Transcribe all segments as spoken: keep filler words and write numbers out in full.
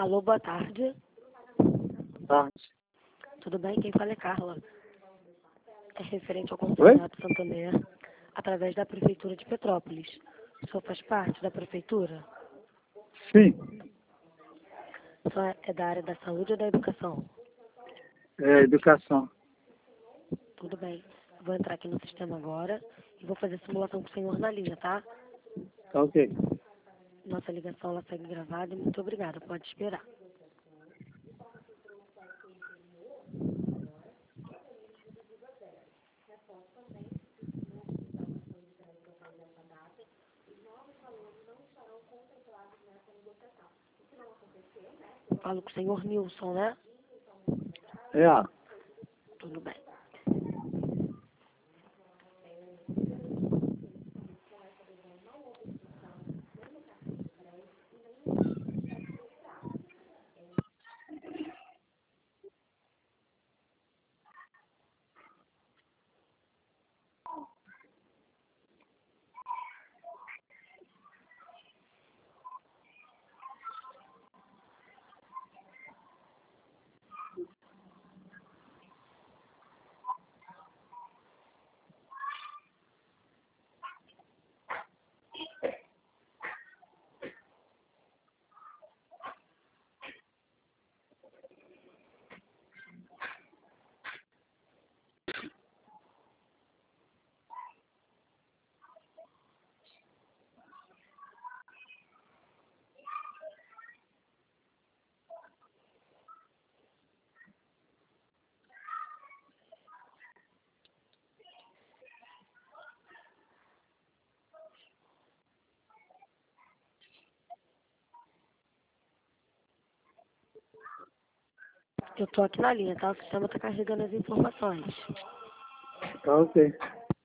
Alô, boa tarde. Boa tarde. Tudo bem? Quem fala é Carla. É referente ao consignado Santander, através da Prefeitura de Petrópolis. O senhor faz parte da Prefeitura? Sim. O senhor é da área da saúde ou da educação? É educação. Tudo bem. Vou entrar aqui no sistema agora e vou fazer simulação com o senhor na linha, tá? Tá ok. Nossa ligação ela segue gravada e muito obrigada. Pode esperar. Falo com o senhor Nilson, né? É a. Tudo bem. Eu tô aqui na linha, tá? O sistema tá carregando as informações. Tá ok.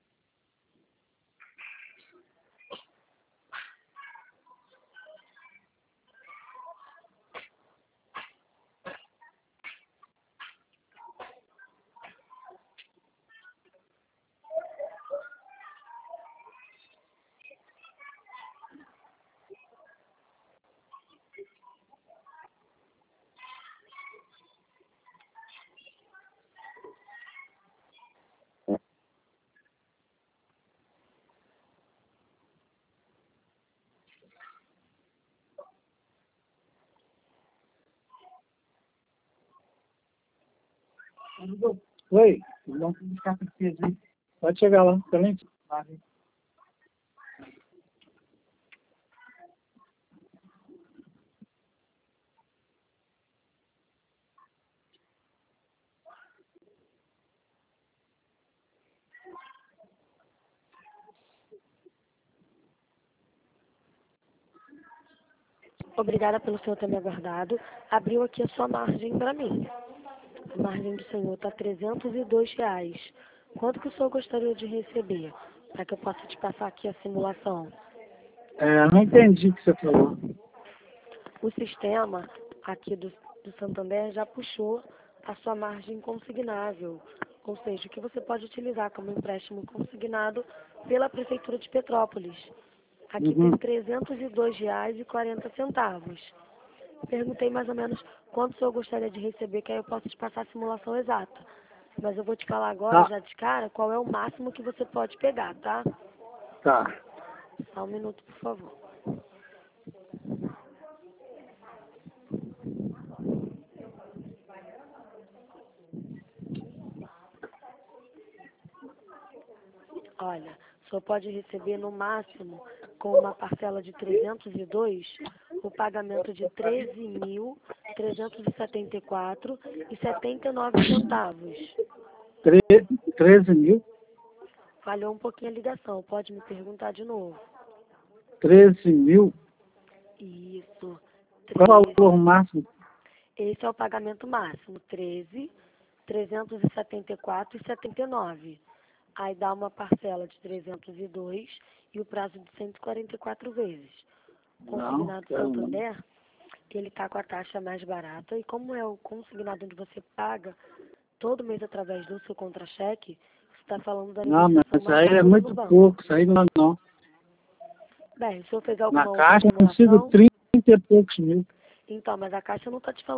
Oi, vamos buscar precisa, hein? Pode chegar lá, também. Obrigada pelo senhor ter me aguardado. Abriu aqui a sua margem para mim. A margem do senhor está trezentos e dois reais. Quanto que o senhor gostaria de receber? Para que eu possa te passar aqui a simulação. É, não entendi o que você falou. O sistema aqui do, do Santander já puxou a sua margem consignável. Ou seja, o que você pode utilizar como empréstimo consignado pela Prefeitura de Petrópolis. Aqui Uhum. tem trezentos e dois reais e quarenta centavos. Perguntei mais ou menos quanto o senhor gostaria de receber, que aí eu posso te passar a simulação exata. Mas eu vou te falar agora, Tá, já de cara, qual é o máximo que você pode pegar, tá? tá. Só um minuto, por favor. Olha, o senhor pode receber no máximo, com uma parcela de trezentos e dois, o pagamento de treze mil trezentos e setenta e quatro reais e setenta e nove centavos. Tre- treze mil? Falhou um pouquinho a ligação, pode me perguntar de novo. treze mil? Isso, Qual é o treze. valor máximo? Esse é o pagamento máximo, treze, trezentos e setenta e quatro e setenta e nove. Aí dá uma parcela de trezentos e dois e o prazo de cento e quarenta e quatro vezes. Não, Consignado quero não. Santander, ele está com a taxa mais barata e como é o consignado onde você paga todo mês através do seu contra-cheque, você está falando da Não, mas negociação isso mais aí é rápida do muito banco. pouco, isso aí não, não. Bem, se eu fez Na alguma outra caixa eu consigo simulação, trinta e poucos mil. Então, mas a Caixa não está te falando